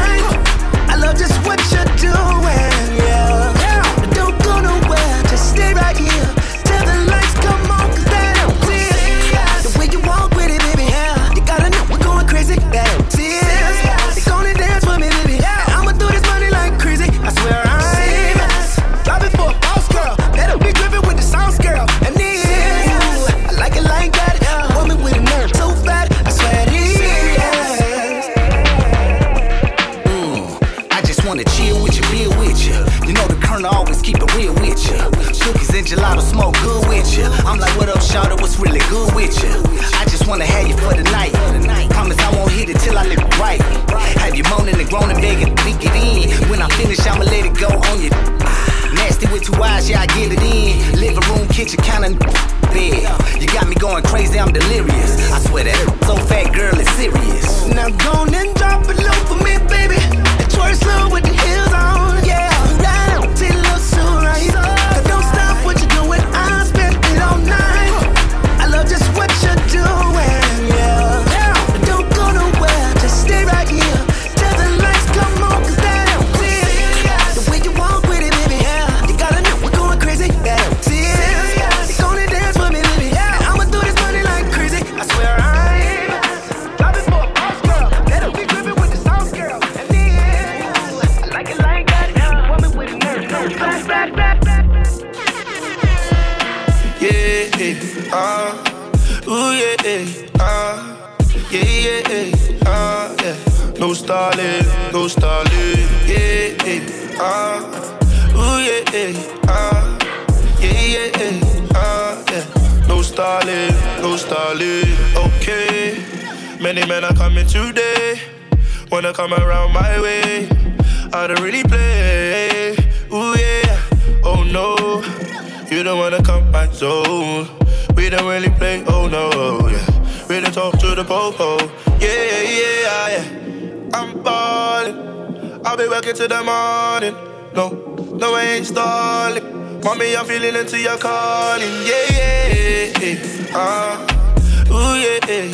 S14: wanna chill with you, real with you. You know the Colonel always keep it real with you. Cookies and gelato smoke good with you. I'm like, what up, shawty, what's really good with you? I just wanna have you for the night. Promise I won't hit it till I live it right. Have you moaning and groaning, begging to get in. When I finish, I'ma let it go on you. Nasty with 2 eyes, yeah, I get it in. Living room, kitchen, kinda bed. You got me going crazy, I'm delirious. I swear that so fat, girl, it's serious.
S17: Now go and drop it low for me, baby. And twerk slow with the heels on. Yeah, right till it looks so right. So don't stop what you're doing, I spent it all night. I love just what you're doing, yeah. Don't go nowhere, just stay right here. Till the lights come on, cause that don't see. The way you walk with it, baby, you gotta know we're going crazy. That don't see. You're gonna dance with me, baby, and I'ma do this money like crazy. I swear I'm driving for a boss girl. Let her be dripping with the sauce girl. And then I like it like that. Woman with a nerve, back.
S23: Yeah, ooh yeah, yeah. No stalling, yeah, ooh yeah, yeah. No stalling, okay. Many men are coming today, wanna come around my way. I don't really play, ooh yeah, oh no. You don't wanna come my zone. We don't really play, oh no, yeah. We don't talk to the popo, yeah. I'm ballin', I'll be working till the morning. No, I ain't stalling. Mommy, I'm feeling into your calling, yeah. Ooh yeah,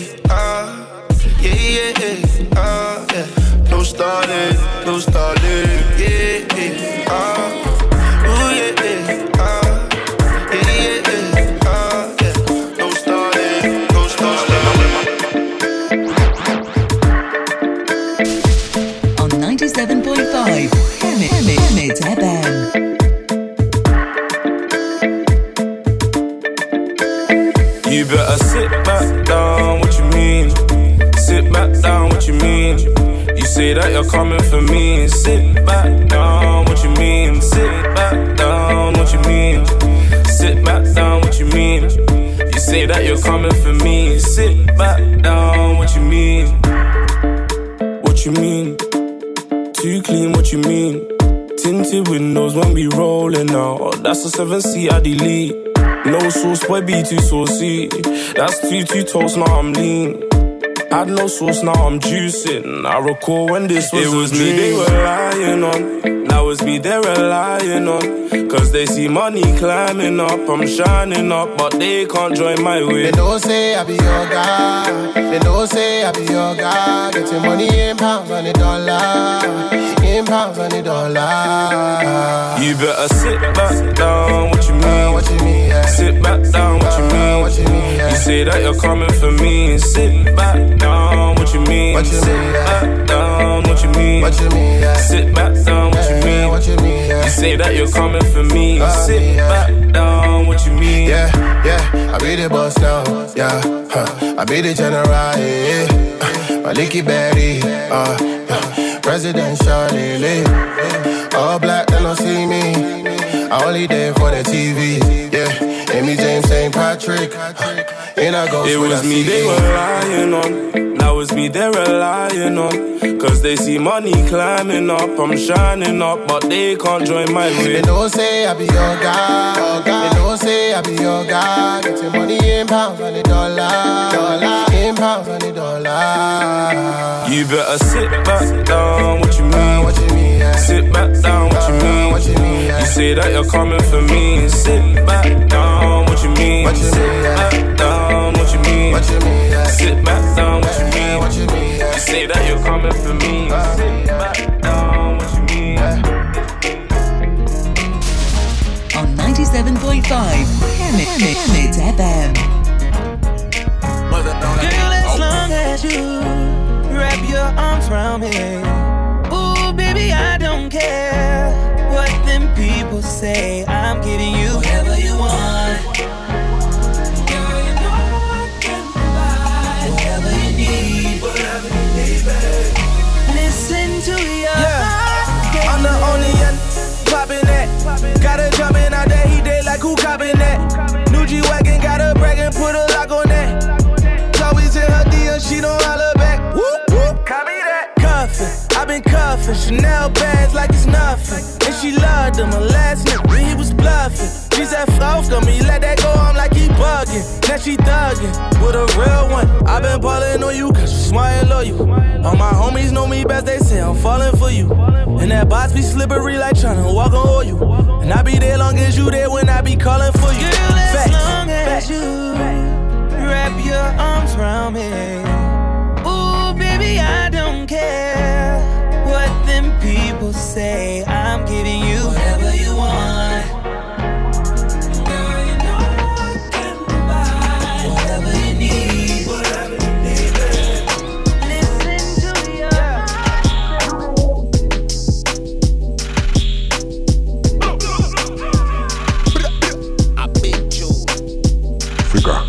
S23: yeah. No stalling, yeah. Ooh yeah,
S5: On 97.5 Hemit FM.
S23: You better sit back down, what you mean? Sit back down, what you mean? You say that you're coming for me. Sit back down, what you mean? Sit back down, what you mean? Sit back down, what you mean? You say that you're coming for me. Sit back down, what you mean? What you mean? Too clean, what you mean? Tinted windows when we rolling out. That's a 7-seat I delete. No sauce, boy, be too saucy. That's too toast, now I'm lean. Had no sauce, now I'm juicing. I recall when this was it was me they were lying on. Now it's me they're relying on. Cause they see money climbing up. I'm shining up, but they can't join my way.
S10: They don't say I be your guy. They don't say I be your guy. Getting money in pounds on the dollar. In pounds on the dollar.
S23: You better sit back down, what you mean?
S10: What you mean, yeah.
S23: Sit back down, what you mean?
S10: What you mean, yeah.
S23: You say that you're coming for me. Sit back down, what you mean?
S10: What you
S23: sit
S10: mean, yeah.
S23: back down, what you mean?
S10: What you mean, yeah.
S23: Sit back down, what you mean?
S10: What you mean, yeah.
S23: You say that you're coming for me. Sit back down, what you mean?
S10: Yeah. I be the boss now, yeah. I be the general, yeah. My licky berry, presidential, all black, they don't see me. I only there for the TV, yeah. Amy James, St. Patrick, and I go.
S23: It was me they were lying on. Now it's me they're relying on. Cause they see money climbing up. I'm shining up, but they can't join my way.
S10: They don't say I be your guy. They don't say I be your guy. Getting money in pounds on the dollar. In pounds on the dollar.
S23: You better sit back down, what you mean?
S10: What you mean, yeah.
S23: Sit back down, what you mean?
S10: What you mean, yeah.
S23: You say that you're coming for me. Sit back down, what you mean?
S10: What you mean,
S23: sit
S10: yeah.
S23: back down, what you mean?
S10: What you mean, yeah.
S23: Sit back down, what you mean?
S10: What you mean, yeah.
S23: You say that you're coming for me. Sit back down, what you mean?
S5: On 97.5 Hemit FM.
S1: Girl, as long as you wrap your arms around me, ooh, baby, I don't care what them people say. I'm giving you whatever you want. Girl, you know I can provide whatever you need, baby. Listen to your heart,
S15: got her jumping out that heat, they like who copping that? New G-Wagon got her bragging, put a lock on that. Always in her DM, she don't holler back. Whoop, whoop, copy that. Cuffin', I been cuffin', Chanel bags like it's nothing. And she loved him, her last nigga, he was bluffing. She said, flow on me, let that go, I'm like he bugging. Now she thuggin' with a real one. I been ballin' on you, cause you smart and loyal. All my homies know me best, they say I'm falling for you. And that box be slippery like tryna walk on oil. And I be there long as you there when I be calling for you.
S6: Girl, as long as you wrap your arms around me. Ooh, baby, I don't care what them people say. I'm giving you whatever you want. Girl, you know I can provide whatever you need. Whatever you need, baby. Listen to your
S12: I beat you.
S7: Figure.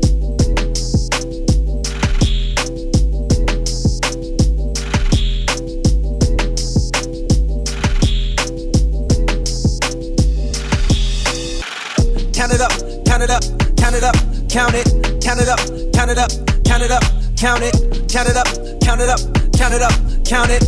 S6: count it up, count it up, count it up, count it, count it up, count it up, count it up, count it, count it up, count it up, count it up, count it.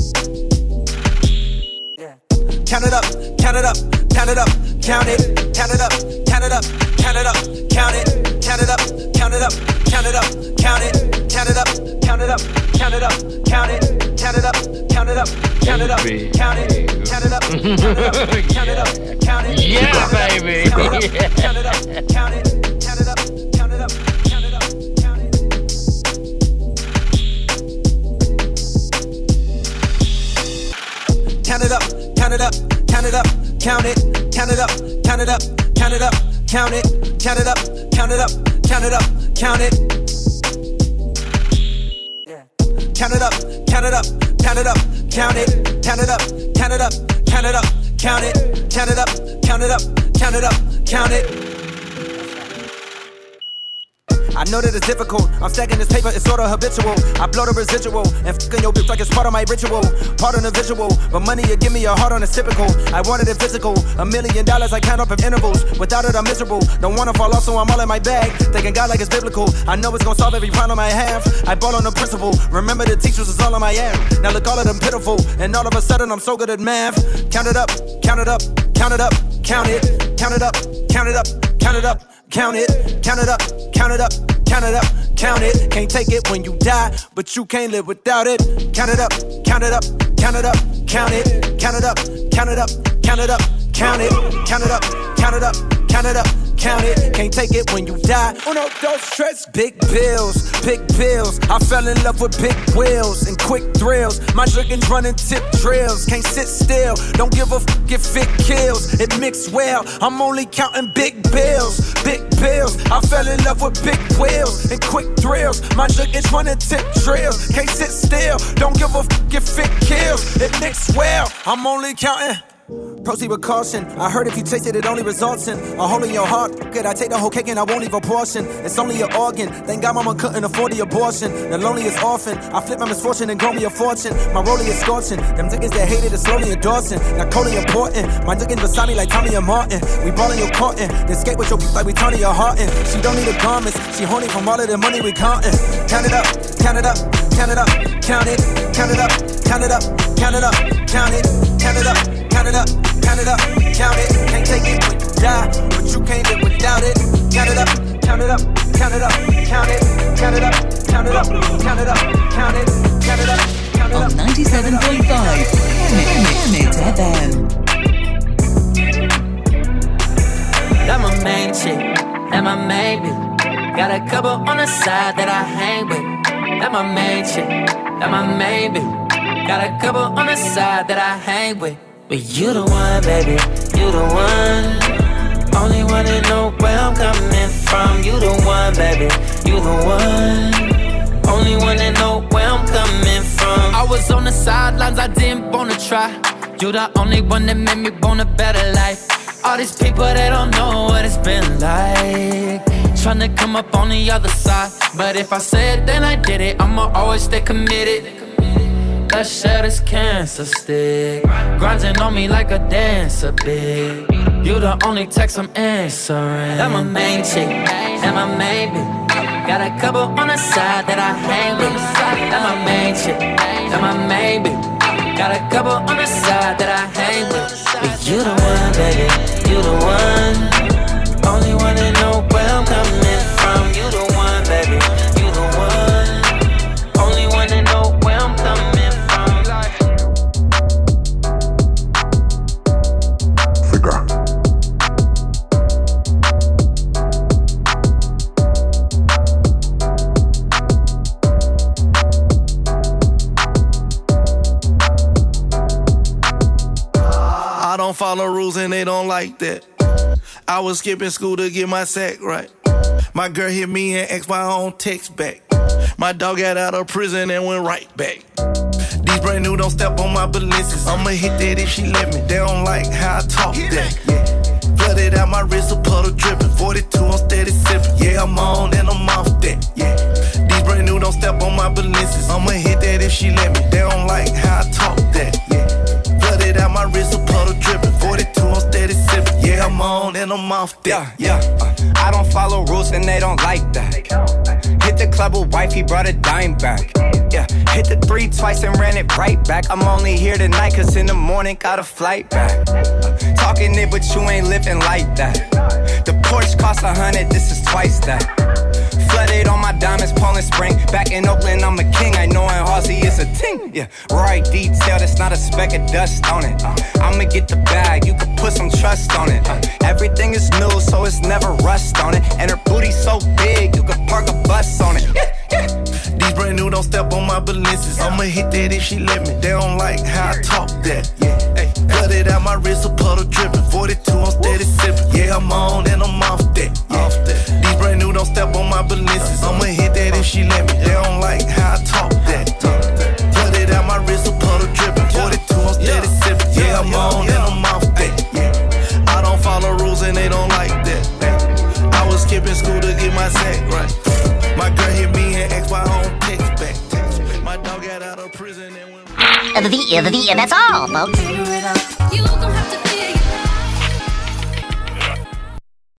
S6: Count it up, count it up, count it up, count it, count it up, count it up, count it up, count it, count it up, count it up, count it up, count it, count it up, count it up, count it up, count it, count it up, count it up, count it up, count it, count it up, count it up, count it,
S16: yeah, baby,
S6: count it up, count it, count it up, count it up, count it up, count it. Count it up, count it up, count it up, count it, count it up, count it up, count it up, count it, count it up, count it up, count it up, count it. Count it up, count it up, count it up, count it, count it up, count it up, count it up, count it, count it up, count it up, count it up, count it. I know that it's difficult. I'm stacking this paper, it's sorta habitual. I blow the residual and fucking your bitch like it's part of my ritual. Part on the visual, but money you give me a heart on a typical. I wanted it physical, $1 million I count up in intervals. Without it I'm miserable. Don't wanna fall off, so I'm all in my bag. Thinking God like it's biblical. I know it's gonna solve every problem I have. I ball on the principle. Remember the teachers is all on my ass. Now look all of them pitiful, and all of a sudden I'm so good at math. Count it up, count it up, count it up, count it, count it up, count it up, count it up, count it, count it up, count it up. Count it up, count it. Can't take it when you die, but you can't live without it. Count it up, count it up, count it up, count it, count it up, count it up, count it up, count it, count it up, count it up, count it up, count it. Can't take it when you die. Oh no, don't stress. Big bills, big bills. I fell in love with big wheels and quick thrills. My drinking running tip drills. Can't sit still. Don't give a fuck if it kills. It mixed well. I'm only counting big bills, big bills. I fell in love with big wheels and quick thrills. My drinking running tip drills. Can't sit still. Don't give a fuck if it kills. It mixed well. I'm only counting. Proceed with caution. I heard if you taste it, it only results in a hole in your heart. Good, I take the whole cake and I won't leave a portion. It's only an organ. Thank God mama couldn't afford the abortion. The loneliest orphan. I flip my misfortune and grow me a fortune. My rollie is scorching. Them niggas that hated is slowly endorsing. Not Cody important. My niggas beside me like Tommy and Martin. We ballin' your cotton. Then skate with your beef like we Tony or Harton. She don't need a garments. She horny from all of the money we countin'. Count it up, count it up, count it up, count it, count it up, count it up, count it up, count it, count it up, count it up. Count it up, count it, can't take it when you die, but you can't live without it. Count it up, count it up, count it up, count it, count it up, count it up, count it up, count it, count it up, count it up.
S5: On 97.5, Emmett FM.
S6: That my main chick, that my main bitch. Got a couple on the side that I hang with. That my main chick, that my main bitch. Got a couple on the side that I hang with. But you the one, baby, you the one. Only one that know where I'm coming from. You the one, baby, you the one. Only one that know where I'm coming from. I was on the sidelines, I didn't wanna try. You the only one that made me want a better life. All these people, they don't know what it's been like. Tryna come up on the other side. But if I say it, then I did it. I'ma always stay committed.
S16: let's share this cancer stick. Grinding on me like a dancer, big. You the only text I'm answering.
S6: That my main chick, that my main bitch. Got a couple on the side that I hang with. That my main chick, that my main bitch. Got a couple on the side that I hang with. But you the one, baby, you the one. Only one that know where I'm coming from. You the one, baby, you the one. Only one that know where I'm coming from.
S7: Figure.
S23: I don't follow rules and they don't like that. I was skipping school to get my sack right. My girl hit me and asked why I don't text back. My dog got out of prison and went right back. These brand new don't step on my Balenciagas. I'ma hit that if she let me. They don't like how I talk that. Yeah. Flooded out my wrist, a puddle dripping. 42, I'm steady sipping. Yeah, I'm on and I'm off that. Yeah. These brand new don't step on my Balenciagas. I'ma hit that if she let me. They don't like how I talk that. Yeah. Flooded out my wrist, a puddle dripping. 42, I'm steady sipping. Yeah, I'm on and I'm off that.
S18: Yeah. I don't follow rules and they don't like that. Hit the club with wife, he brought a dime back. Yeah, hit the 3 twice and ran it right back. I'm only here tonight cause in the morning got a flight back. Talking it but you ain't living like that. The Porsche cost 100, this is twice that. Flooded on my diamonds, Poland Spring. Back in Oakland, I'm a king. I know in Halsey it's a ting. Yeah, right detail, that's not a speck of dust on it. I'ma get the bag, you can put some trust on it. Everything is new, so it's never rust on it. And her booty so big, you can park a bus on it.
S23: These brand new don't step on my Balenciagas. I'ma hit that if she let me. They don't like how I talk that. Yeah. Flooded out my wrist, a puddle dripping. 42, I'm steady sipping. Yeah, I'm on and I'm off that. Yeah. These brand new don't step on my Balenciagas. I'ma hit that if she let me. They don't like how I talk that. Flooded out my wrist, a puddle dripping. 42, I'm steady sipping. Yeah, I'm on and I'm off that. Yeah. I don't follow rules and they don't like that. I was skipping school to get my sack right. My girl hit me and asked why I don't text back. My dog got out of prison and went.
S20: That's all, folks.
S22: You gon' have to figure